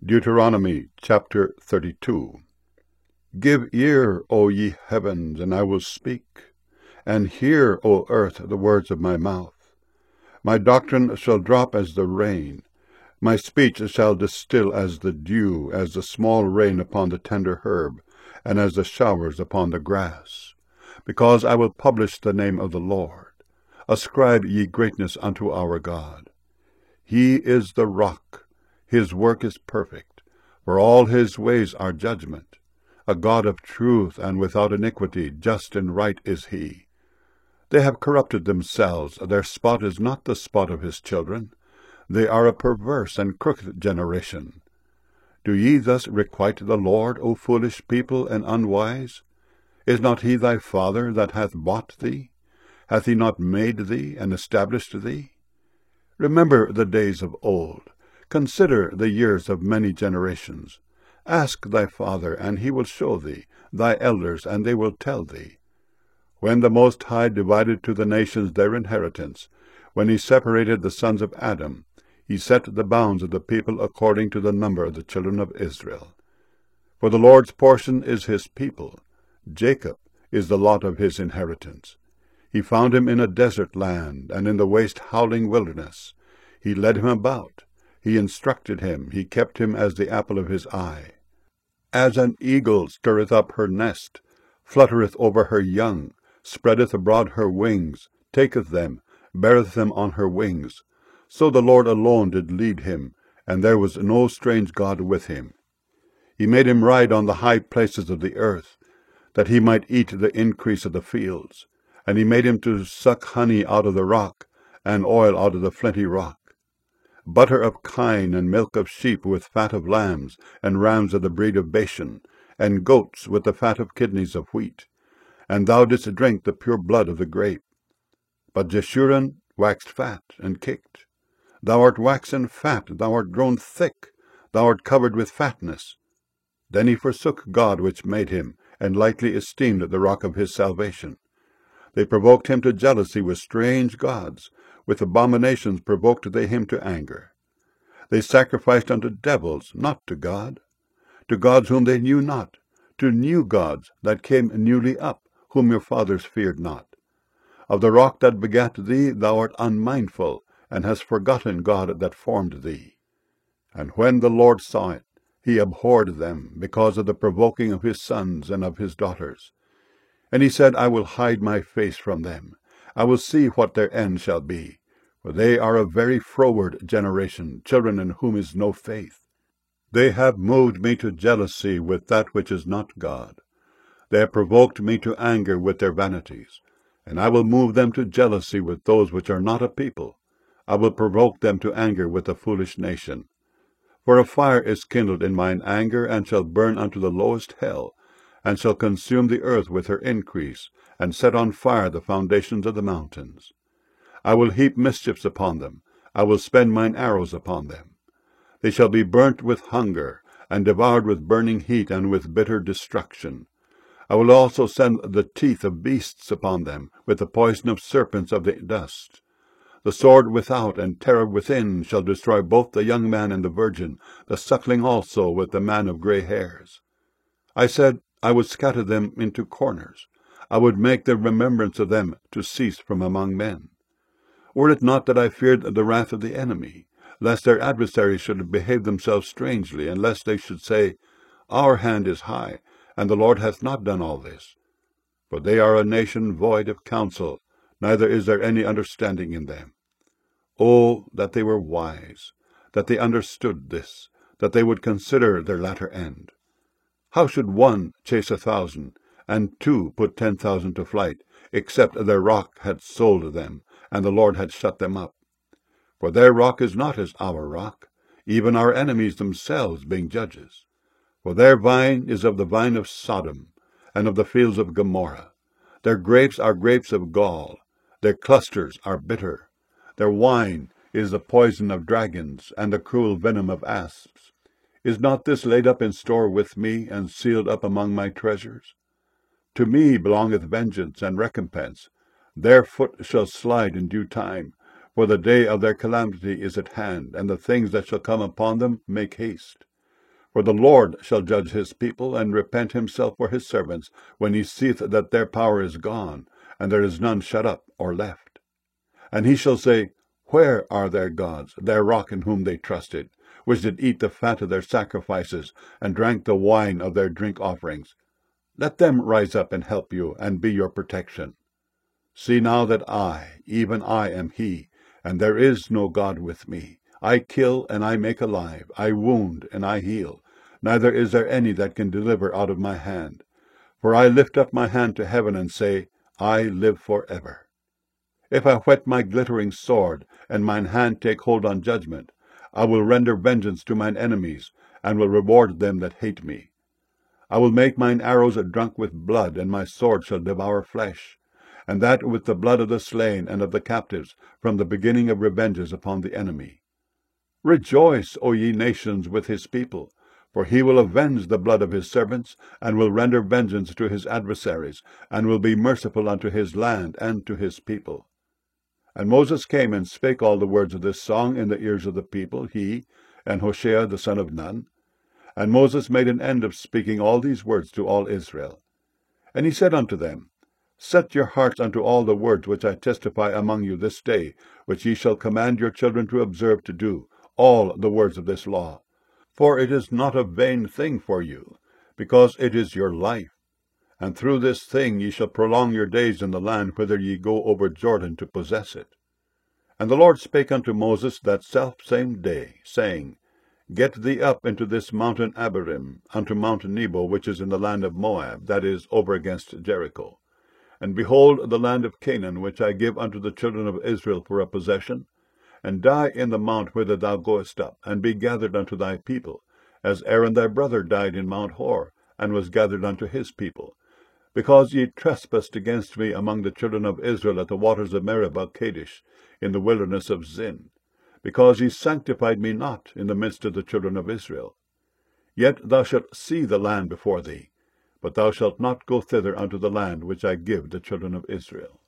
Deuteronomy chapter 32. Give ear, O ye heavens, and I will speak, and hear, O earth, the words of my mouth. My doctrine shall drop as the rain, my speech shall distill as the dew, as the small rain upon the tender herb, and as the showers upon the grass. Because I will publish the name of the Lord. Ascribe ye greatness unto our God. He is the rock, his work is perfect, for all his ways are judgment. A God of truth and without iniquity, just and right is he. They have corrupted themselves, their spot is not the spot of his children. They are a perverse and crooked generation. Do ye thus requite the Lord, O foolish people and unwise? Is not he thy father that hath bought thee? Hath he not made thee and established thee? Remember the days of old. Consider the years of many generations. Ask thy father, and he will show thee, thy elders, and they will tell thee. When the Most High divided to the nations their inheritance, when he separated the sons of Adam, he set the bounds of the people according to the number of the children of Israel. For the Lord's portion is his people. Jacob is the lot of his inheritance. He found him in a desert land, and in the waste howling wilderness. He led him about. He instructed him. He kept him as the apple of his eye. As an eagle stirreth up her nest, fluttereth over her young, spreadeth abroad her wings, taketh them, beareth them on her wings. So the Lord alone did lead him, and there was no strange God with him. He made him ride on the high places of the earth, that he might eat the increase of the fields. And he made him to suck honey out of the rock, and oil out of the flinty rock. Butter of kine, and milk of sheep with fat of lambs, and rams of the breed of Bashan, and goats with the fat of kidneys of wheat. And thou didst drink the pure blood of the grape. But Jeshurun waxed fat, and kicked. Thou art waxen fat, thou art grown thick, thou art covered with fatness. Then he forsook God which made him, and lightly esteemed the rock of his salvation. They provoked him to jealousy with strange gods. With abominations provoked they him to anger. They sacrificed unto devils, not to God, to gods whom they knew not, to new gods that came newly up, whom your fathers feared not. Of the rock that begat thee thou art unmindful, and hast forgotten God that formed thee. And when the Lord saw it, he abhorred them, because of the provoking of his sons and of his daughters. And he said, I will hide my face from them. I will see what their end shall be. For they are a very froward generation, children in whom is no faith. They have moved me to jealousy with that which is not God. They have provoked me to anger with their vanities. And I will move them to jealousy with those which are not a people. I will provoke them to anger with a foolish nation. For a fire is kindled in mine anger, and shall burn unto the lowest hell, and shall consume the earth with her increase, and set on fire the foundations of the mountains. I will heap mischiefs upon them, I will spend mine arrows upon them. They shall be burnt with hunger, and devoured with burning heat, and with bitter destruction. I will also send the teeth of beasts upon them, with the poison of serpents of the dust. The sword without and terror within shall destroy both the young man and the virgin, the suckling also with the man of grey hairs. I said, I would scatter them into corners. I would make the remembrance of them to cease from among men. Were it not that I feared the wrath of the enemy, lest their adversaries should behave themselves strangely, and lest they should say, Our hand is high, and the Lord hath not done all this. For they are a nation void of counsel, neither is there any understanding in them. Oh, that they were wise, that they understood this, that they would consider their latter end. How should one chase 1,000, and two put 10,000 to flight, except their rock had sold them, and the Lord had shut them up? For their rock is not as our rock, even our enemies themselves being judges. For their vine is of the vine of Sodom, and of the fields of Gomorrah. Their grapes are grapes of gall, their clusters are bitter. Their wine is the poison of dragons, and the cruel venom of asps. Is not this laid up in store with me, and sealed up among my treasures? To me belongeth vengeance and recompense. Their foot shall slide in due time, for the day of their calamity is at hand, and the things that shall come upon them make haste. For the Lord shall judge his people, and repent himself for his servants, when he seeth that their power is gone, and there is none shut up or left. And he shall say, Where are their gods, their rock in whom they trusted, which did eat the fat of their sacrifices, and drank the wine of their drink offerings? Let them rise up and help you, and be your protection. See now that I, even I, am he, and there is no God with me. I kill, and I make alive. I wound, and I heal. Neither is there any that can deliver out of my hand. For I lift up my hand to heaven, and say, I live for ever. If I whet my glittering sword, and mine hand take hold on judgment, I will render vengeance to mine enemies, and will reward them that hate me. I will make mine arrows drunk with blood, and my sword shall devour flesh, and that with the blood of the slain and of the captives, from the beginning of revenges upon the enemy. Rejoice, O ye nations, with his people, for he will avenge the blood of his servants, and will render vengeance to his adversaries, and will be merciful unto his land and to his people. And Moses came and spake all the words of this song in the ears of the people, he and Hoshea the son of Nun. And Moses made an end of speaking all these words to all Israel. And he said unto them, Set your hearts unto all the words which I testify among you this day, which ye shall command your children to observe to do, all the words of this law. For it is not a vain thing for you, because it is your life. And through this thing ye shall prolong your days in the land whither ye go over Jordan to possess it. And the Lord spake unto Moses that selfsame day, saying, Get thee up into this mountain Abarim, unto Mount Nebo, which is in the land of Moab, that is, over against Jericho. And behold the land of Canaan, which I give unto the children of Israel for a possession, and die in the mount whither thou goest up, and be gathered unto thy people, as Aaron thy brother died in Mount Hor, and was gathered unto his people, because ye trespassed against me among the children of Israel at the waters of Meribah Kadesh, in the wilderness of Zin, because ye sanctified me not in the midst of the children of Israel. Yet thou shalt see the land before thee, but thou shalt not go thither unto the land which I give the children of Israel.